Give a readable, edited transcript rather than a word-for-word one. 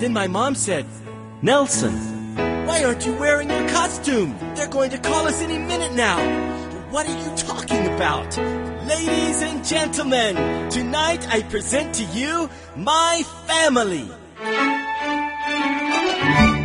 Then my mom said, "Nelson, why aren't you wearing your costume? They're going to call us any minute now." "What are you talking about?" "Ladies and gentlemen, tonight I present to you my family."